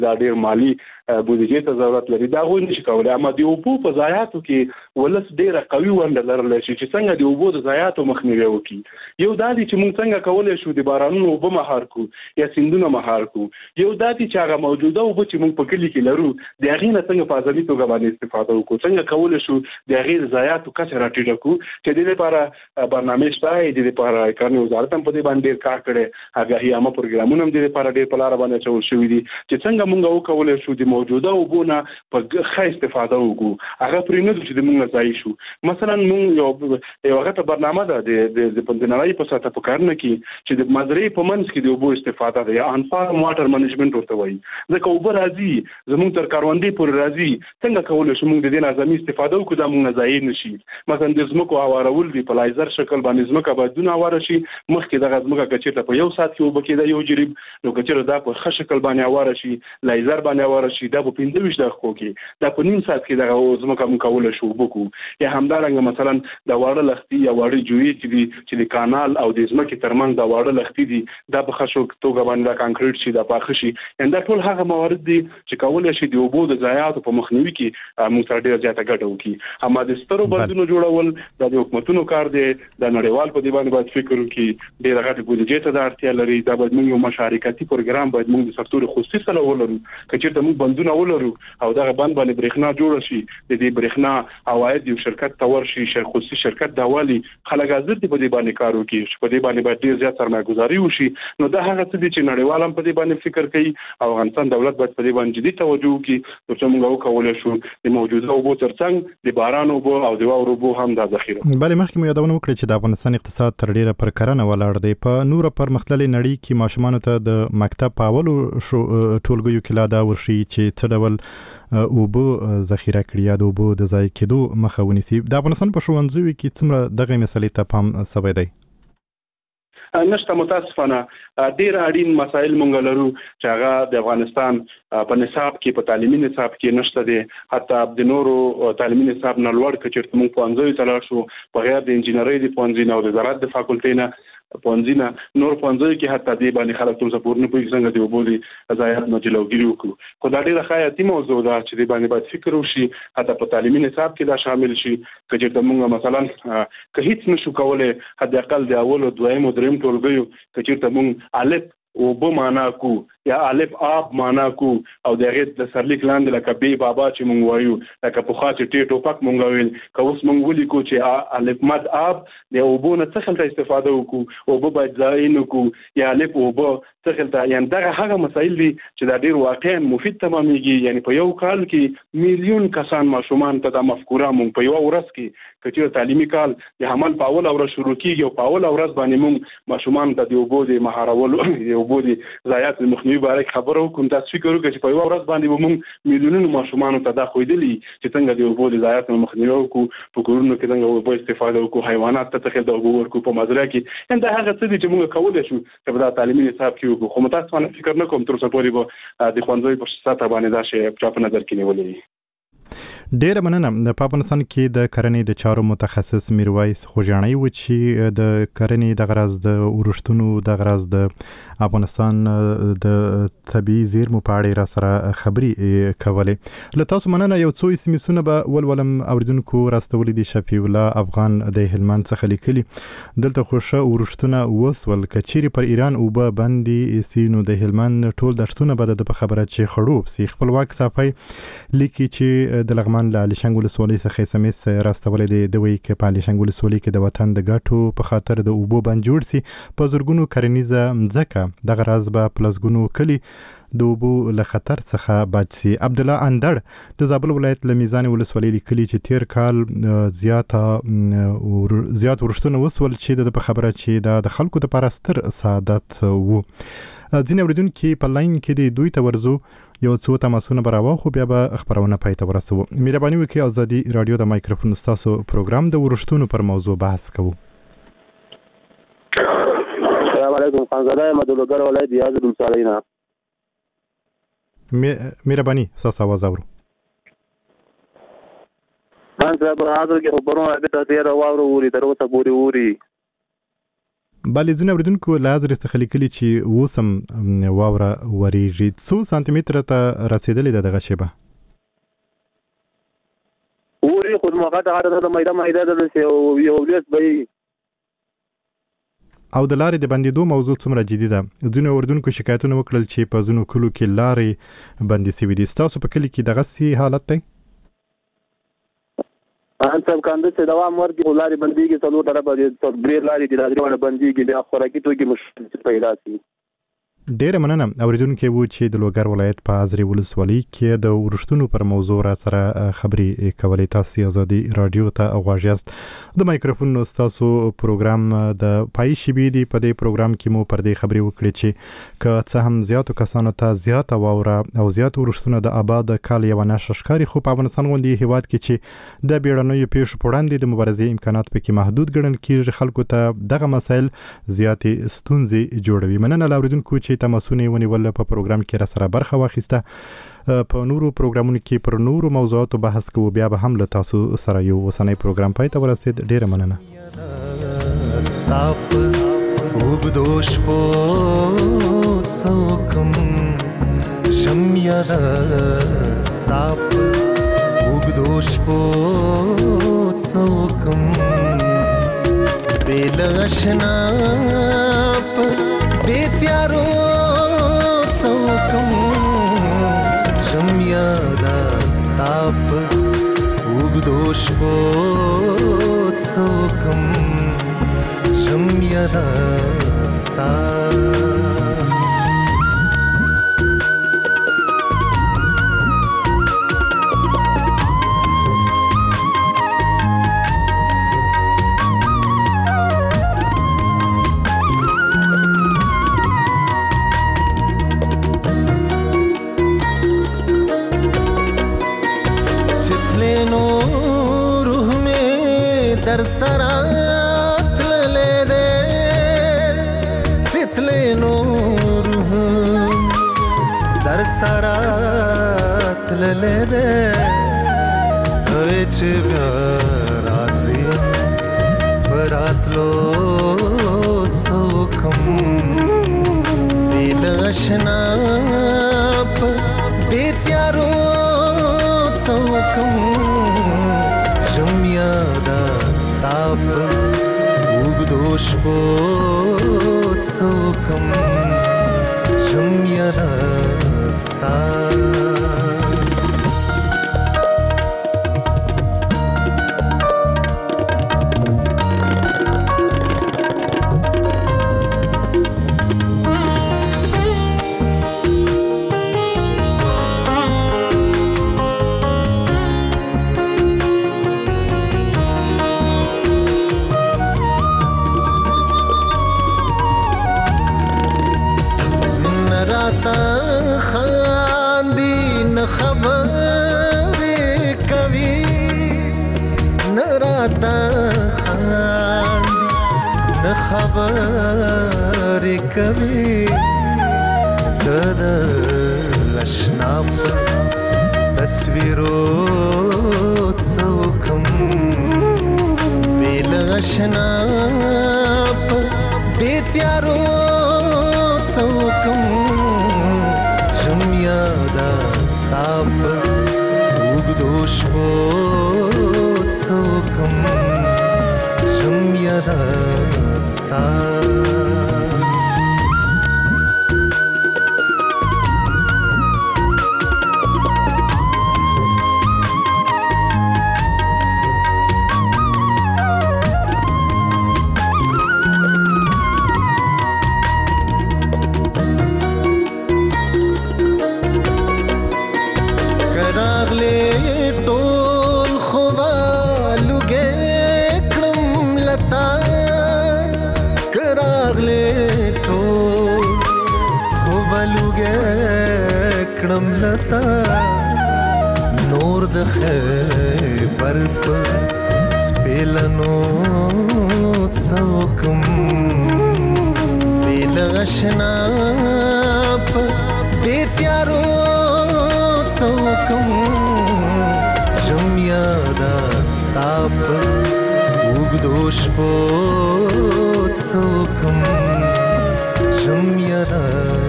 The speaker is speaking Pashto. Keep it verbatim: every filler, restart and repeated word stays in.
دا ډیر مالی بودیجې ته ضرورت لري دا غوښنه نشي کولای. اما د اوبو په ضایعاتو کې ولس ډیره قوي ونډه لرلی شي چې څنګه د اوبو د ضایعاتو مخنیوي وکړي. یو دا دی چې موږ څنګه کولی شو د بارانونو اوبه مهار کړو یا سیندونه مهار کړو. یو دا دی چې هغه موجوده اوبه چې موږ په کلي کې لرو د هغې نه څنګه په ازادي توګه باندې استفاده وکړو، څنګه کولی شو د هغې د ضایعاتو کچه راټیټه کړو. چې د دې لپاره برنامې شته، د دې لپاره کرنې وزارت هم په دې باندې ډېر کار کړی، آګاهي عامه پروګرامونه هم د دې لپاره ډېر په لاره باندې اچول شوي دي چې څنګه موږ وکولی شو د موجوده اوبو نه په ښه استفاده وکړو. هغه پرې نه ده چې د موږ نه ضایع شو. مثلا موږ یو یو هغه برنامه ده د د نړۍ په سطحه په کرنه کې چې د مزرعې په منځ کې د اوبو استفاده ده یا آن فارم واټر منیجمنټ ورته وایي. ځکه اوبه راځي زموږ تر کروندې پورې راځي، څنګه کولی شو موږ د دې نظامي استفاده وکړو دا موږ نه ضایع نه شي. مثلا د ځمکو هوارول دي په لایزر شکل باندې ځمکه باید دونه هواره شي، مخکې دغه ځمکه که چېرته په یو ساعت کې اوبه کېده یو جریب، نو که چېرته دا په ښه شکل باندې هواره شي، لایزر باندې هواره شي، دا په پنځه ویشت دقیقو کې دا په نیم ساعت کې دغه ځمکه موږ کولی شو اوبه کړو. یا همدارنګه مثلا د واړه لښتي یا واړه جویې چې دي چې د کانال او د ځمکې ترمنځ د واړه لښتي دي دا په ښه توګه باندې دا کانکریټ شي، دا پاخه شي. یعنې دا ټول هغه موارد دي چې کولی شي د اوبو د ضایعاتو په مخنیوي کې موږ سره ډېره زیاته ګټه وکړي. اما د سترو بندونو جوړول دا د حکومتونو کار دی، د نړیوال په دې باندې باید فکر وکړي، ډېره غټه بودیجې ته دا اړتیا لري. دا باید موږ یو مشارکتي پروګرام باید موږ د سکتور خصوصي سره ولرو. که چېرته موږ بندونه ولرو او دغه بند باندې برېښنا جوړه شي، د دې برېښنا عواید یو شرکت ته ورشي، خصوصي شرکت دا والي خلک حاضر دي په دې باندې کار وکړي چې په دې باندې باید ډېر زیات سرمایه‌ګذاري وشي. نو دا هغه څه دي چې نړیوال هم په دې باندې فکر کوي او افغانستان دولت باید په دې باندې جدي توجه وکړي ترڅو موږ وکولی شو د موجوده اوبو ترڅنګ د باران اوبو او د واورو اوبو هم دا ذخیره. بلې مخکې مو یادونه وکړه چې د افغانستان اقتصاد تر ډېره پر کرنه ولاړ دی. په نوره پرمختللې نړۍ کې ماشومانو ته د مکتب په اولو ټولګیو کې لا دا ورښيي چې څه ډول اوبه ذخیره کړي یا د اوبو د ضایع کېدو مخه ونیسي. د افغانستان په ښوونځیو کې څومره دغه مسلې ته پام سوی دی؟ نشته، متاسفانه ډېر اړین مسایل مونږ لرو چې هغه د افغانستان په نصاب کې په تعلیمي نصاب کې نشته دي. حتی د نورو تعلیمي نصاب نه لوړ که چېرته مونږ پوهنځیو ته لاړ شو، بغیر د انجینرۍ د پوهنځي نه او د زراعت د فاکولټۍ نه پوهنځي نه نور پوهنځیو کې حتی دې باندې خلک تر اوسه پورې نه پوهېږي څنګه د اوبو د ضایعات نه جلوګیري وکړو. خو دا ډېره حیاتي موضوع ده چې دې باندې باید فکر وشي، حتی په تعلیمي نصاب کې دا شامل شي. که چېرته مونږ مثلا که هیڅ نشو کولی، حداقل د اولو دویم او دریم ټولګیو که چېرته مونږ الف اوبه معنا کو یا الف آب معنا کو او د هغې د سرلیک لاندې لکه بې بابا چې مونږ وایو، لکه پخوا چې ټې ټوپک مونږ ویل، که اوس مونږ ولیکو چې الف مد آب د اوبو نه څه خلته استفاده وکړو، اوبه باید ضایع نه کړو، یا الف اوبه څه خلته. یعنې دغه هغه مسایل دي چې دا ډېر واقعا مفید تمامېږي. یعنې په یو کال کې میلیون کسان ماشومان ته دا مفکوره مونږ په یوه ورځ کې که چېرته تعلیمي کال د حمل په اوله ورځ شروع کېږي او په اوله ورځ باندې مونږ ماشومانو ته د اوبو د مهارولو د اوبو د ضایعاتو د مخنیوي باره کې خبره وکړو، تاسو فکر وکړئ چې په یوه ورځ باندې به مونږ میلیونونو ماشومانو ته دا ښودلي چې څنګه د اوبو د ضایعاتو مخنیوي وکړو، په کورونو کې څنګه اوبو استفاده وکړو، حیوانات ته څه خلته اوبه ورکړو په مزرعه کې. یعنې دا هغه څه دي چې مونږ کولی شو چې په دا تعلیمي نصاب کې وکړو. خو متاسفانه فکر نه کوم تر اوسه پورې به د ښوونځیو په سطحه باندې دا شی چا په نظر کې نیولی وي. ډیره مننه. په افغانستان کې د کرنې د چارو متخصص میرویس خوږیاڼی و چې د کرنې د غرض د ورښتونو د غرض د افغانستان د طبیعي زیرمو په اړه را سره خبرې کولې. له تاسو مننه. یو څو اس ام اسونه به ولولم اوریدونکو راستولي دي. شفیع الله افغان د هلمند څخه لیکلي دلته خو ښه ورښتونه وسول، که چیرې پر ایران اوبه بندې سي نو د هلمند ټول دښتونه به د په خبره چې خړوب سي. خپلواک صافی لیکي چې د لغمان له عليشنګ ولسوالۍ څخه اس ام اس راستولی دی. د وایي چې په عليشنګ ولسوالۍ کې د وطن د ګټو په خاطر د اوبو بند جوړ سي، په زرګونو کرنیزه مځکه دغه راز به په لسګونو کلي د اوبو له خطر څخه بچ سي. عبدالله اندړ د زابل ولایت له میزان ولسوالۍ لیکلي چې تیر کال زیاته زیات ورښتونه وسول چې د په خبره چې دا د خلکو دپاره ستر سعادت وو. ځینې اورېدونکي په لاین کې د دوی ته ورځو، یو څو تماسونه به راواخو بیا به خبرونه پای ته ورسوو. مهرباني وکړئ ازادي راډیو د مایکروفون ستاسو پروګرام د ورښتونو پر موضوع بحث کوو. السلام علیکم. خانزاده یم د لوګر ولایت یاد ولسوالۍ نه. مهرباني ستاسو اواز اورو. خان صاحب حاضر کې خبرونه د تیر واورو وري تر اوسه پورې وري بلې ځینې اورېدونکو له حضرې څخه لیکلي چې اوس هم واوره ورېږي. څو سانتي متره ته رسېدلې ده دغه شیبه؟ اوري خو موقع ته هغه د مایده مایده ده چې یو لیس به او د لارې د بندېدو موضوع څومره جدي ده؟ ځینو اردوونکو شکایتونه وکړل چې په ځینو کلو کې لارې بندې سوي دي. ستاسو په کلي کې دغسې حالت دی؟ ان سب کاندې چې دوام ورکړي خو لارې بندېږي، څلور طرفه دي، درې لارې دي، دا درې واړه بندېږي، بیا خوراکي توکي مشکل پیدا شي. ډیره مننه. اوریدونکو وو چې د لوګر ولایت په ازرې ولسوالۍ کې د ورښتونو پر موضوع را سره خبرې کولې. تاسو ازادي رادیو ته غواړئ یاست. د مایکروفون تاسو پروګرام د پای شبي دی. په دې پروګرام کې مو پر دې خبرې وکړې چې که څه هم زیاتو کسانو ته زیاته واوره او زیات ورښتونه د آباد کال یو نشه ښکاري، خو په افغانستان غوندې هیواد کې چې د بیړنیو پیښو په وړاندې د مبارزې امکانات پکې محدود ګڼل کېږي، خلکو ته دغه مسایل زیاتې ستونزې جوړوي. مننه له اوریدونکو چې تماسونه ونیول په پروګرام کې را سره برخه واخیسته. په نورو پروګرامونو کې پر نورو موضوعاتو بحث کوو. بیا به هم له تاسو سره یو اوسنی پروګرام پای ته ورسید. ډیره مننه. وګدوش په څوکم شمیا ستاپ وګدوش په څوکم بلشنا په دې تیارو څوکم شمیا ستاپ وګدوش په څوکم شمیا ستاپ در سرات لے دے پتلے نور در سرات لے دے وچ رازی برات لو سوکم دل اشناپ بیتیارو سوکم شمیا ستاپ وګدوش په څوکم شمیا ستاپ خبر کبھی صدر لشناپ تصویرو سوکم بیل اشناپ بیتیارو سوکم شمیا دستاپ وګدوش په سوکم شمیا دستاپ نور د خیبر پر سپیلنو څوکم بیل اشنا په دې تیارو څوکم شمیا دستاپ وګدوش په څوکم کوم شم یاره